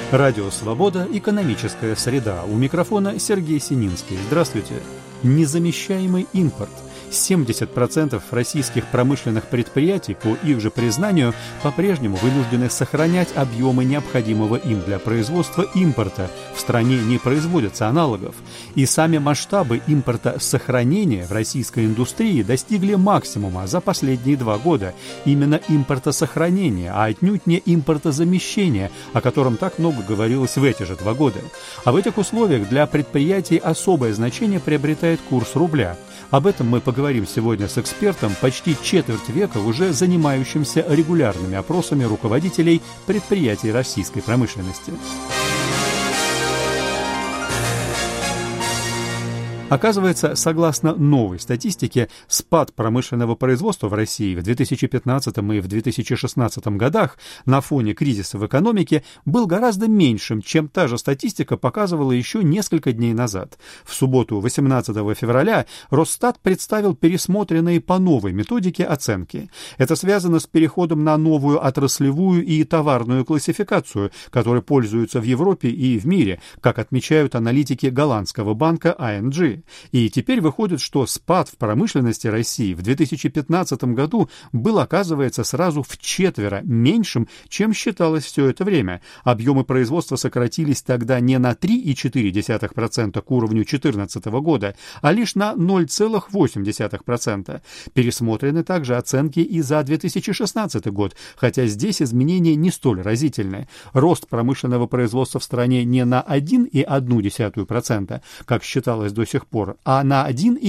Радио «Свобода», экономическая среда. У микрофона Сергей Сининский. Здравствуйте. Незамещаемый импорт. 70% российских промышленных предприятий, по их же признанию, по-прежнему вынуждены сохранять объемы необходимого им для производства импорта. В стране не производятся аналогов. И сами масштабы импортосохранения в российской индустрии достигли максимума за последние 2 года. Именно импортосохранения, а отнюдь не импортозамещения, о котором так много говорилось в эти же 2 года. А в этих условиях для предприятий особое значение приобретает курс рубля. Об этом мы поговорим сегодня с экспертом, почти четверть века уже занимающимся регулярными опросами руководителей предприятий российской промышленности. Оказывается, согласно новой статистике, спад промышленного производства в России в 2015 и в 2016 годах на фоне кризиса в экономике был гораздо меньшим, чем та же статистика показывала еще несколько дней назад. В субботу, 18 февраля, Росстат представил пересмотренные по новой методике оценки. Это связано с переходом на новую отраслевую и товарную классификацию, которой пользуются в Европе и в мире, как отмечают аналитики голландского банка ING. И теперь выходит, что спад в промышленности России в 2015 году был, оказывается, сразу вчетверо меньшим, чем считалось все это время. Объемы производства сократились тогда не на 3,4% к уровню 2014 года, а лишь на 0,8%. Пересмотрены также оценки и за 2016 год, хотя здесь изменения не столь разительны. Рост промышленного производства в стране не на 1,1%, как считалось до сих пор, а на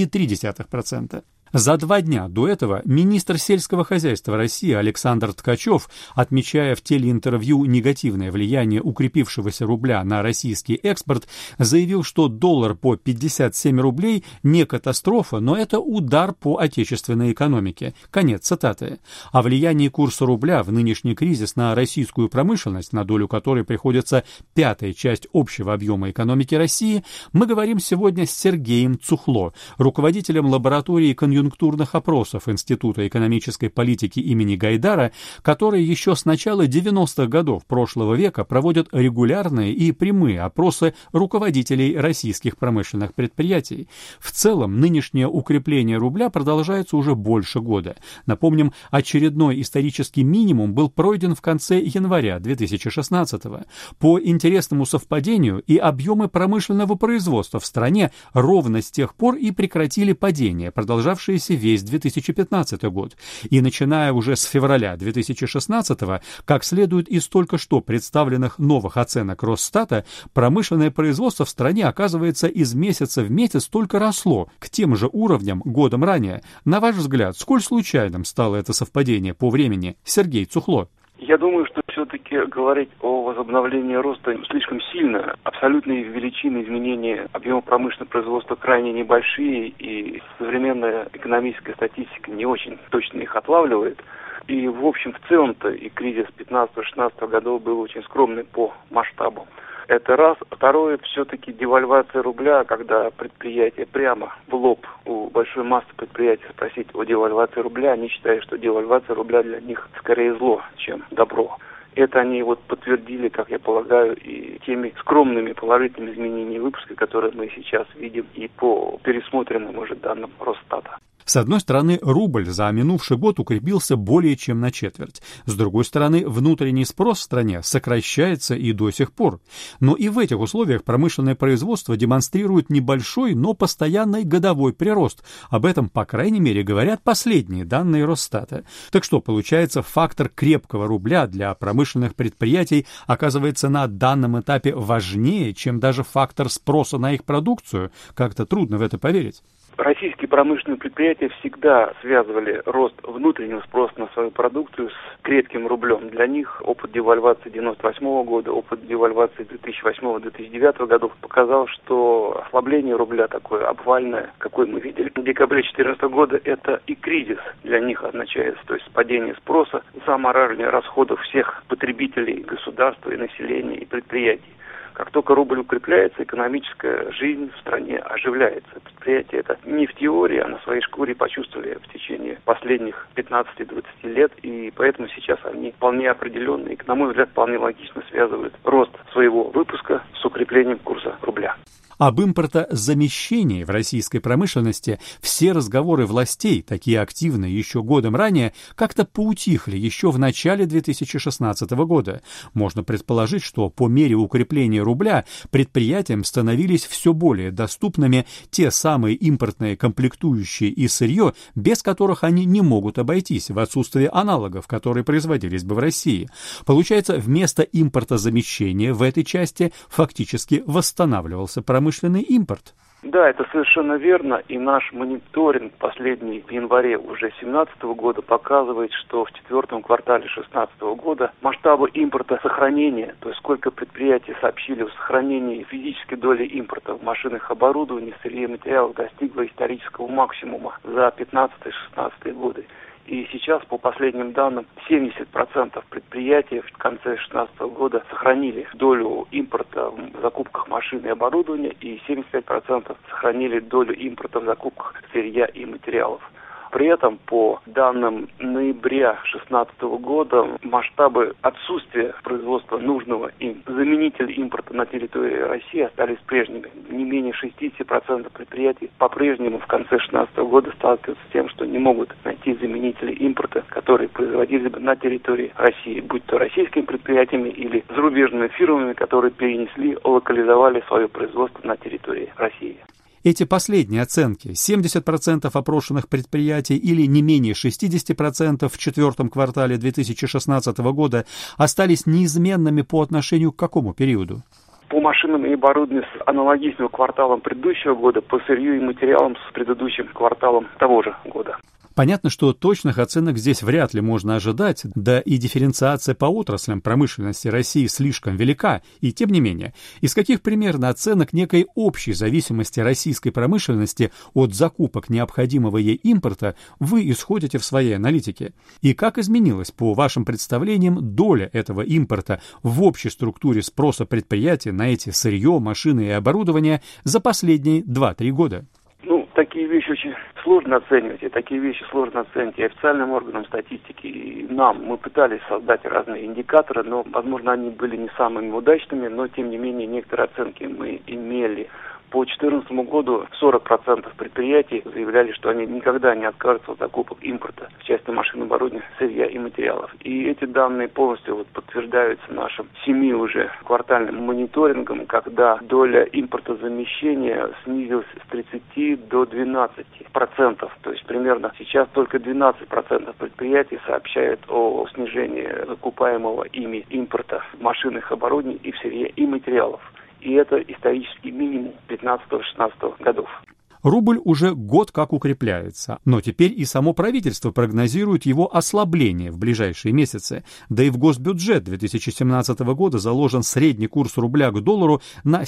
1,3%. За 2 дня до этого министр сельского хозяйства России Александр Ткачев, отмечая в телеинтервью негативное влияние укрепившегося рубля на российский экспорт, заявил, что доллар по 57 рублей не катастрофа, но это удар по отечественной экономике. Конец цитаты. О влиянии курса рубля в нынешний кризис на российскую промышленность, на долю которой приходится 5-я часть общего объема экономики России, мы говорим сегодня с Сергеем Цухло, руководителем лаборатории конъюнктурных опросов Института экономической политики имени Гайдара, которые еще с начала 90-х годов прошлого века проводят регулярные и прямые опросы руководителей российских промышленных предприятий. В целом, нынешнее укрепление рубля продолжается уже больше года. Напомним, очередной исторический минимум был пройден в конце января 2016-го. По интересному совпадению и объемы промышленного производства в стране ровно с тех пор и прекратили падение, продолжавшее весь 2015 год. И начиная уже с февраля 2016, как следует из только что представленных новых оценок Росстата, промышленное производство в стране, оказывается, из месяца в месяц только росло к тем же уровням годом ранее. На ваш взгляд, сколь случайным стало это совпадение по времени? Сергей Цухло. Я думаю, что все-таки говорить о возобновлении роста слишком сильно. Абсолютные величины изменения объема промышленного производства крайне небольшие, и современная экономическая статистика не очень точно их отлавливает. И, в общем, в целом-то и кризис 15-16 годов был очень скромный по масштабу. Это раз. Второе, все-таки девальвация рубля, когда предприятия прямо в лоб у большой массы предприятий спросить о девальвации рубля, они считают, что девальвация рубля для них скорее зло, чем добро. Это они подтвердили, как я полагаю, и теми скромными положительными изменениями выпуска, которые мы сейчас видим и по пересмотренным уже данным Росстата. С одной стороны, рубль за минувший год укрепился более чем на четверть. С другой стороны, внутренний спрос в стране сокращается и до сих пор. Но и в этих условиях промышленное производство демонстрирует небольшой, но постоянный годовой прирост. Об этом, по крайней мере, говорят последние данные Росстата. Так что, получается, фактор крепкого рубля для промышленных предприятий оказывается на данном этапе важнее, чем даже фактор спроса на их продукцию? Как-то трудно в это поверить. Российские промышленные предприятия всегда связывали рост внутреннего спроса на свою продукцию с крепким рублем. Для них опыт девальвации 1998 года, опыт девальвации 2008-2009 годов показал, что ослабление рубля такое обвальное, какое мы видели в декабре 2014 года, это и кризис для них означает, то есть падение спроса, замораживание расходов всех потребителей, государства и населения и предприятий. Как только рубль укрепляется, экономическая жизнь в стране оживляется. Предприятия это не в теории, а на своей шкуре почувствовали в течение последних 15-20 лет, и поэтому сейчас они вполне определенные, на мой взгляд, вполне логично связывают рост своего выпуска с укреплением курса рубля. Об импортозамещении в российской промышленности все разговоры властей, такие активные еще годом ранее, как-то поутихли еще в начале 2016 года. Можно предположить, что по мере укрепления рубля предприятиям становились все более доступными те самые импортные комплектующие и сырье, без которых они не могут обойтись в отсутствии аналогов, которые производились бы в России. Получается, вместо импортозамещения в этой части фактически восстанавливался промышленный импорт. Да, это совершенно верно, и наш мониторинг последний в январе уже 2017 года показывает, что в четвертом квартале 2016 года масштабы импорта сохранения, то есть сколько предприятий сообщили о сохранении физической доли импорта в машинах оборудований, сырье и материалов, достигло исторического максимума за 15-16 годы. И сейчас, по последним данным, 70% предприятий в конце 2016 года сохранили долю импорта в закупках машин и оборудования, и 75% сохранили долю импорта в закупках сырья и материалов. При этом, по данным ноября 2016 года, масштабы отсутствия производства нужного им заменителя импорта на территории России остались прежними. Не менее 60% предприятий по-прежнему в конце 2016 года сталкиваются с тем, что не могут найти заменители импорта, которые производились бы на территории России, будь то российскими предприятиями или зарубежными фирмами, которые перенесли, локализовали свое производство на территории России. Эти последние оценки, 70% опрошенных предприятий или не менее 60% в четвертом квартале 2016 года, остались неизменными по отношению к какому периоду? По машинам и оборудованию с аналогичным кварталом предыдущего года, по сырью и материалам с предыдущим кварталом того же года. Понятно, что точных оценок здесь вряд ли можно ожидать, да и дифференциация по отраслям промышленности России слишком велика, и тем не менее, из каких примерно оценок некой общей зависимости российской промышленности от закупок необходимого ей импорта вы исходите в своей аналитике? И как изменилась, по вашим представлениям, доля этого импорта в общей структуре спроса предприятий на эти сырье, машины и оборудование за последние 2-3 года? Такие вещи очень сложно оценивать, и такие вещи сложно оценить и официальным органам статистики, и нам. Мы пытались создать разные индикаторы, но, возможно, они были не самыми удачными, но, тем не менее, некоторые оценки мы имели. По 2014 году 40% предприятий заявляли, что они никогда не откажутся от закупок импорта в части машин, оборудования, сырья и материалов. И эти данные полностью подтверждаются нашим 7 уже квартальным мониторингом, когда доля импортозамещения снизилась с 30 до 12%. То есть примерно сейчас только 12% предприятий сообщают о снижении закупаемого ими импорта в машинах, оборудований и в сырье и материалов. И это исторический минимум 15-16 годов. Рубль уже год как укрепляется, но теперь и само правительство прогнозирует его ослабление в ближайшие месяцы. Да и в госбюджет 2017 года заложен средний курс рубля к доллару на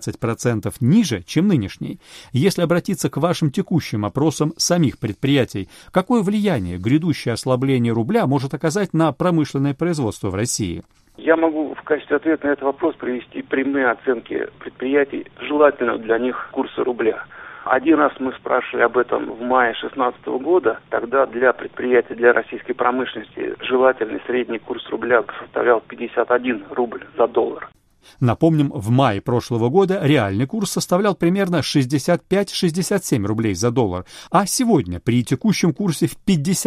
17% ниже, чем нынешний. Если обратиться к вашим текущим опросам самих предприятий, какое влияние грядущее ослабление рубля может оказать на промышленное производство в России? Я могу в качестве ответа на этот вопрос привести прямые оценки предприятий, желательного для них курса рубля. Один раз мы спрашивали об этом в мае 2016 года. Тогда для предприятий, для российской промышленности желательный средний курс рубля составлял 51 рубль за доллар. Напомним, в мае прошлого года реальный курс составлял примерно 65-67 рублей за доллар, а сегодня при текущем курсе в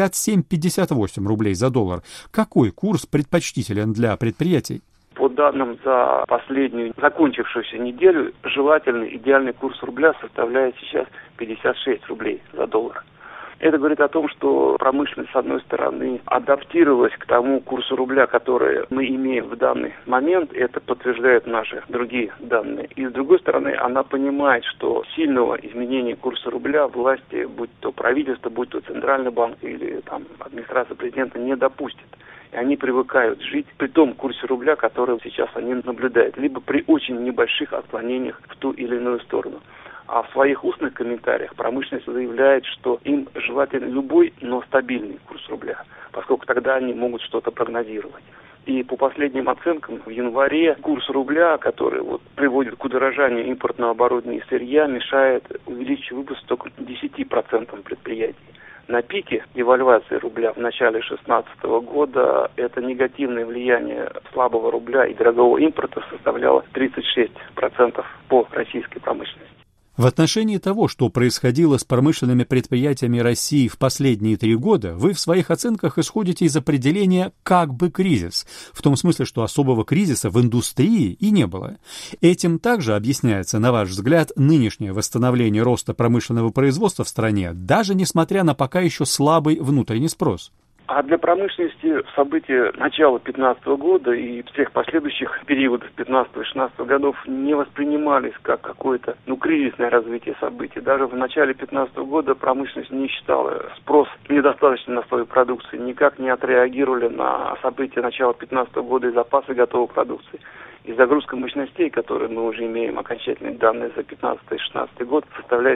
57-58 рублей за доллар. Какой курс предпочтителен для предприятий? По данным за последнюю закончившуюся неделю, желательный идеальный курс рубля составляет сейчас 56 рублей за доллар. Это говорит о том, что промышленность, с одной стороны, адаптировалась к тому курсу рубля, который мы имеем в данный момент. Это подтверждают наши другие данные. И, с другой стороны, она понимает, что сильного изменения курса рубля власти, будь то правительство, будь то Центральный банк или администрация президента, не допустит. И они привыкают жить при том курсе рубля, который сейчас они наблюдают, либо при очень небольших отклонениях в ту или иную сторону. А в своих устных комментариях промышленность заявляет, что им желателен любой, но стабильный курс рубля, поскольку тогда они могут что-то прогнозировать. И по последним оценкам в январе курс рубля, который приводит к удорожанию импортного оборудования и сырья, мешает увеличить выпуск только 10% предприятий. На пике девальвации рубля в начале 2016 года это негативное влияние слабого рубля и дорогого импорта составляло 36% по российской промышленности. В отношении того, что происходило с промышленными предприятиями России в последние 3 года, вы в своих оценках исходите из определения «как бы кризис», в том смысле, что особого кризиса в индустрии и не было. Этим также объясняется, на ваш взгляд, нынешнее восстановление роста промышленного производства в стране, даже несмотря на пока еще слабый внутренний спрос. А для промышленности события начала 2015 года и всех последующих периодов 2015-2016 годов не воспринимались как какое-то кризисное развитие событий. Даже в начале 2015 года промышленность не считала спрос недостаточным на свою продукцию, никак не отреагировали на события начала 2015 года и запасы готовой продукции. И загрузка мощностей, которые мы уже имеем окончательные данные за 2015-2016 год, составляет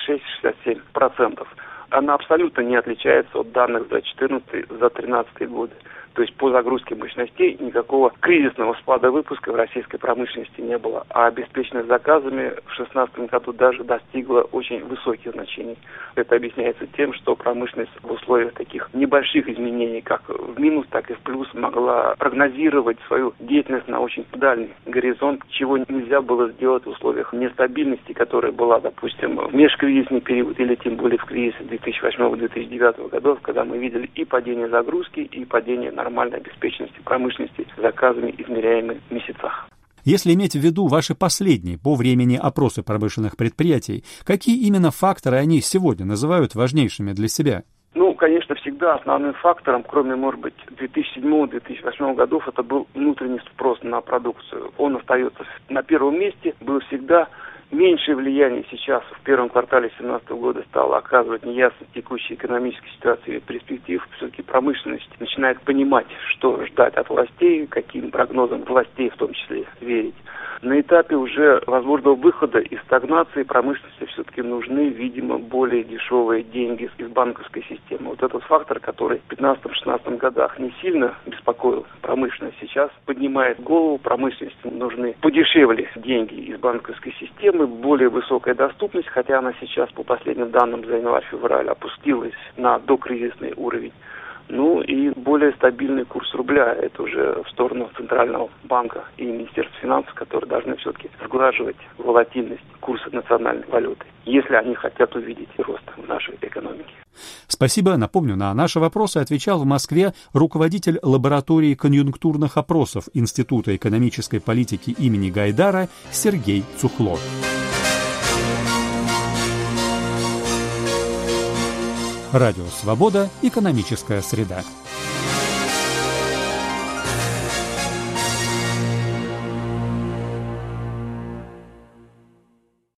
66-67%. Она абсолютно не отличается от данных за 2014-2013 годы. То есть по загрузке мощностей никакого кризисного спада выпуска в российской промышленности не было. А обеспеченность заказами в 2016 году даже достигла очень высоких значений. Это объясняется тем, что промышленность в условиях таких небольших изменений, как в минус, так и в плюс, могла прогнозировать свою деятельность на очень дальний горизонт, чего нельзя было сделать в условиях нестабильности, которая была, допустим, в межкризисный период или тем более в кризис 2008-2009 годов, когда мы видели и падение загрузки, и падение нормальной обеспеченности промышленности заказами, измеряемыми в месяцах. Если иметь в виду ваши последние по времени опросы промышленных предприятий, какие именно факторы они сегодня называют важнейшими для себя? Конечно, всегда основным фактором, кроме, может быть, 2007-2008 годов, это был внутренний спрос на продукцию. Он остается на первом месте, был всегда. Меньшее влияние сейчас в первом квартале 2017 года стало оказывать неясность текущей экономической ситуации и перспектив. Все-таки промышленность начинает понимать, что ждать от властей, каким прогнозам властей в том числе верить. На этапе уже возможного выхода из стагнации промышленности все-таки нужны, видимо, более дешевые деньги из банковской системы. Вот этот фактор, который в 2015-2016 годах не сильно беспокоил промышленность, сейчас поднимает голову. Промышленности нужны подешевле деньги из банковской системы, более высокая доступность, хотя она сейчас, по последним данным за январь-февраль, опустилась на докризисный уровень. И более стабильный курс рубля. Это уже в сторону Центрального банка и Министерства финансов, которые должны все-таки сглаживать волатильность курса национальной валюты, если они хотят увидеть рост в нашей экономике. Спасибо. Напомню, на наши вопросы отвечал в Москве руководитель лаборатории конъюнктурных опросов Института экономической политики имени Гайдара Сергей Цухло. Радио «Свобода». Экономическая среда.